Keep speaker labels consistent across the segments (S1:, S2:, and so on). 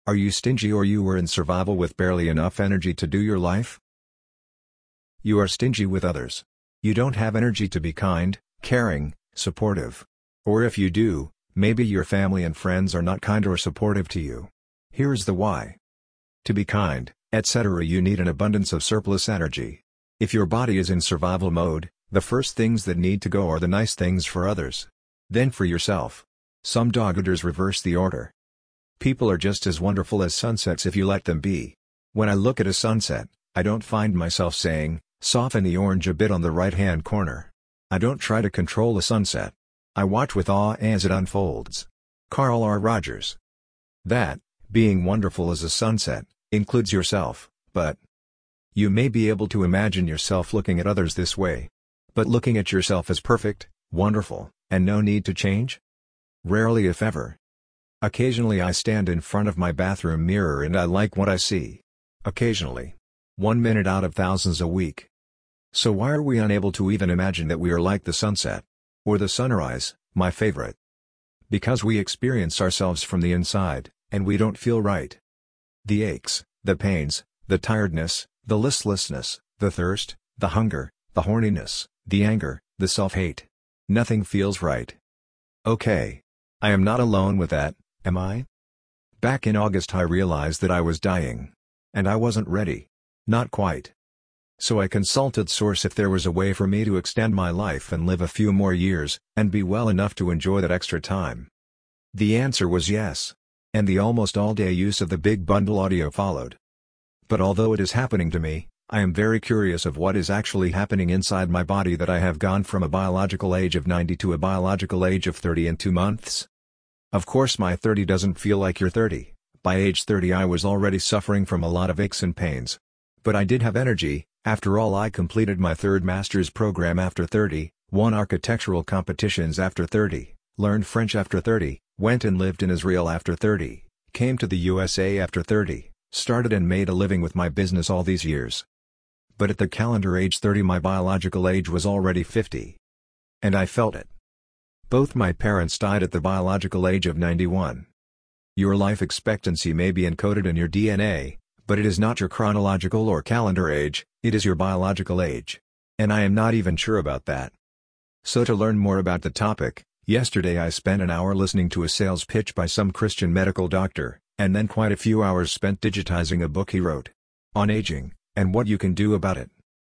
S1: Are you stingy or you are in survival with barely enough energy to do your life? You are stingy with others. You don't have energy to be kind, caring, supportive. Or if you do, maybe your family and friends are not kind or supportive to you. Here's the why. To be kind, etc., you need an abundance of surplus energy. If your body is in survival mode, the first things that need to go are the nice things for others. Then for yourself. Some dog-eaters reverse the order. People are just as wonderful as sunsets if you let them be. When I look at a sunset, I don't find myself saying, "Soften the orange a bit on the right-hand corner." I don't try to control the sunset. I watch with awe as it unfolds. Carl R. Rogers. That, being wonderful as a sunset, includes yourself, but you may be able to imagine yourself looking at others this way. But looking at yourself as perfect, wonderful, and no need to change? Rarely if ever. Occasionally I stand in front of my bathroom mirror and I like what I see. Occasionally. 1 minute out of thousands a week. So why are we unable to even imagine that we are like the sunset? Or the sunrise, my favorite? Because we experience ourselves from the inside, and we don't feel right. The aches, the pains, the tiredness, the listlessness, the thirst, the hunger, the horniness, the anger, the self-hate. Nothing feels right. Okay. I am not alone with that, am I? Back in August I realized that I was dying. And I wasn't ready. Not quite. So I consulted Source if there was a way for me to extend my life and live a few more years, and be well enough to enjoy that extra time. The answer was yes. And the almost all-day use of the Big Bundle audio followed. But although it is happening to me, I am very curious of what is actually happening inside my body that I have gone from a biological age of 90 to a biological age of 30 in 2 months. Of course my 30 doesn't feel like your 30. By age 30 I was already suffering from a lot of aches and pains. But I did have energy. After all, I completed my 3rd master's program after 30, won architectural competitions after 30, learned French after 30, went and lived in Israel after 30, came to the USA after 30, started and made a living with my business all these years. But at the calendar age 30 my biological age was already 50. And I felt it. Both my parents died at the biological age of 91. Your life expectancy may be encoded in your DNA, but it is not your chronological or calendar age, it is your biological age. And I am not even sure about that. So to learn more about the topic, yesterday I spent an hour listening to a sales pitch by some Christian medical doctor, and then quite a few hours spent digitizing a book he wrote on aging, and what you can do about it.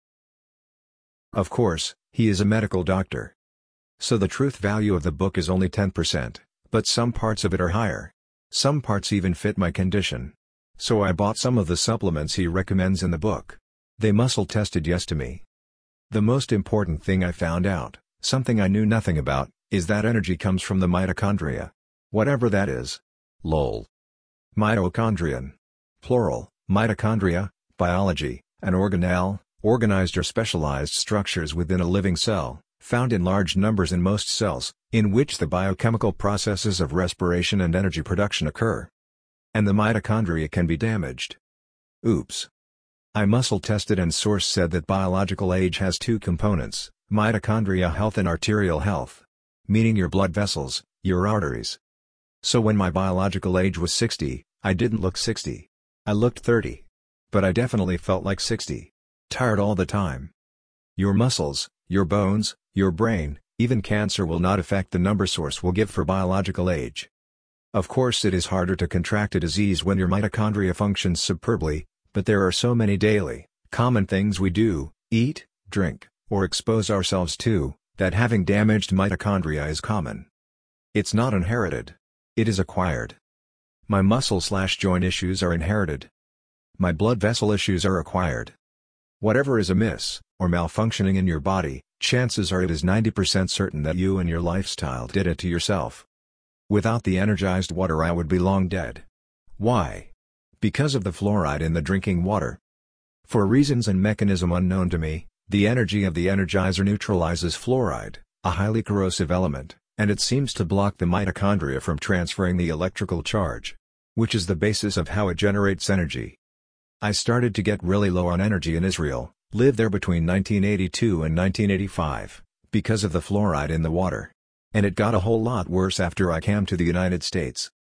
S1: Of course, he is a medical doctor. So the truth value of the book is only 10%, but some parts of it are higher. Some parts even fit my condition. So I bought some of the supplements he recommends in the book. They muscle tested yes to me. The most important thing I found out, something I knew nothing about, is that energy comes from the mitochondria. Whatever that is. Lol. Mitochondrion. Plural, mitochondria, biology, an organelle, organized or specialized structures within a living cell, found in large numbers in most cells, in which the biochemical processes of respiration and energy production occur. And the mitochondria can be damaged. Oops. I muscle tested and Source said that biological age has 2 components, mitochondria health and arterial health. Meaning your blood vessels, your arteries. So when my biological age was 60, I didn't look 60. I looked 30. But I definitely felt like 60. Tired all the time. Your muscles, your bones, your brain, even cancer will not affect the number Source will give for biological age. Of course it is harder to contract a disease when your mitochondria functions superbly, but there are so many daily, common things we do, eat, drink, or expose ourselves to, that having damaged mitochondria is common. It's not inherited. It is acquired. My muscle/joint issues are inherited. My blood vessel issues are acquired. Whatever is amiss, or malfunctioning in your body, chances are it is 90% certain that you and your lifestyle did it to yourself. Without the energized water I would be long dead. Why? Because of the fluoride in the drinking water. For reasons and mechanism unknown to me, the energy of the energizer neutralizes fluoride, a highly corrosive element, and it seems to block the mitochondria from transferring the electrical charge, which is the basis of how it generates energy. I started to get really low on energy in Israel, lived there between 1982 and 1985, because of the fluoride in the water. And it got a whole lot worse after I came to the United States.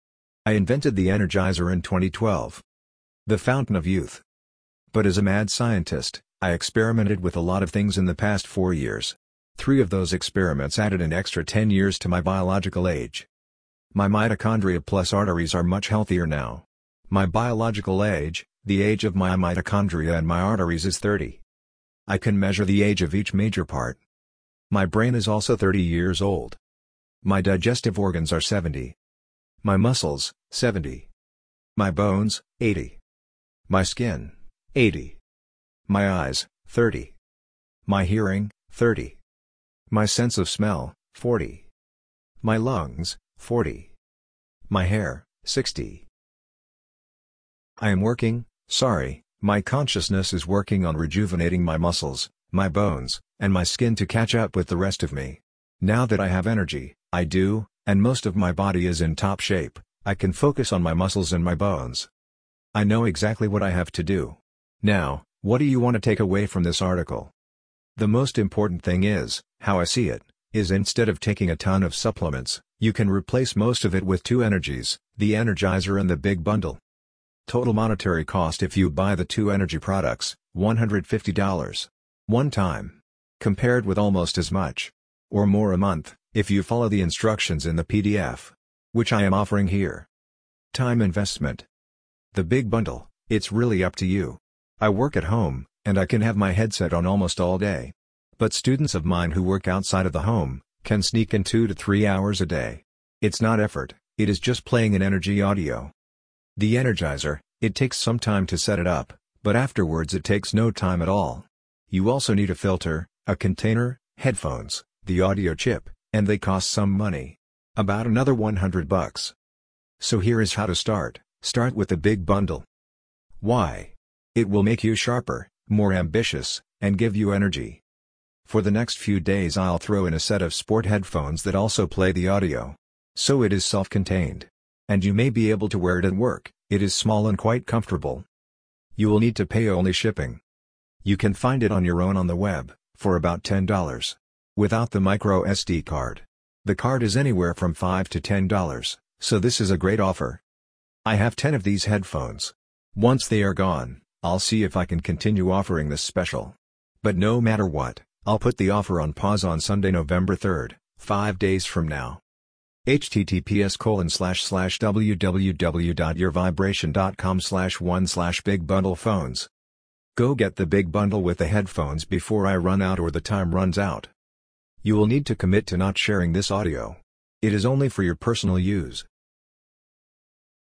S1: I invented the Energizer in 2012. The fountain of youth. But as a mad scientist, I experimented with a lot of things in the past 4 years. 3 of those experiments added an extra 10 years to my biological age. My mitochondria plus arteries are much healthier now. My biological age, the age of my mitochondria and my arteries, is 30. I can measure the age of each major part. My brain is also 30 years old. My digestive organs are 70. My muscles, 70. My bones, 80. My skin, 80. My eyes, 30. My hearing, 30. My sense of smell, 40. My lungs, 40. My hair, 60. I am working, my consciousness is working on rejuvenating my muscles, my bones, and my skin to catch up with the rest of me. Now that I have energy, and most of my body is in top shape, I can focus on my muscles and my bones. I know exactly what I have to do. Now, what do you want to take away from this article? The most important thing is, how I see it, is instead of taking a ton of supplements, you can replace most of it with 2 energies, the Energizer and the Big Bundle. Total monetary cost if you buy the 2 energy products, $150. One time. Compared with almost as much. Or more a month, if you follow the instructions in the PDF. Which I am offering here. Time investment. The Big Bundle, it's really up to you. I work at home, and I can have my headset on almost all day. But students of mine who work outside of the home, can sneak in 2 to 3 hours a day. It's not effort, it is just playing an energy audio. The Energizer, it takes some time to set it up, but afterwards it takes no time at all. You also need a filter, a container, headphones, the audio chip, and they cost some money. About another $100. So here is how to start. Start with the Big Bundle. Why? It will make you sharper, more ambitious, and give you energy. For the next few days I'll throw in a set of sport headphones that also play the audio. So it is self-contained. And you may be able to wear it at work, it is small and quite comfortable. You will need to pay only shipping. You can find it on your own on the web, for about $10. Without the micro SD card. The card is anywhere from $5 to $10, so this is a great offer. I have 10 of these headphones. Once they are gone, I'll see if I can continue offering this special. But no matter what, I'll put the offer on pause on Sunday, November 3rd, 5 days from now. https://www.yourvibration.com/1/Big-Bundle-Phones. Go get the Big Bundle with the headphones before I run out or the time runs out. You will need to commit to not sharing this audio. It is only for your personal use.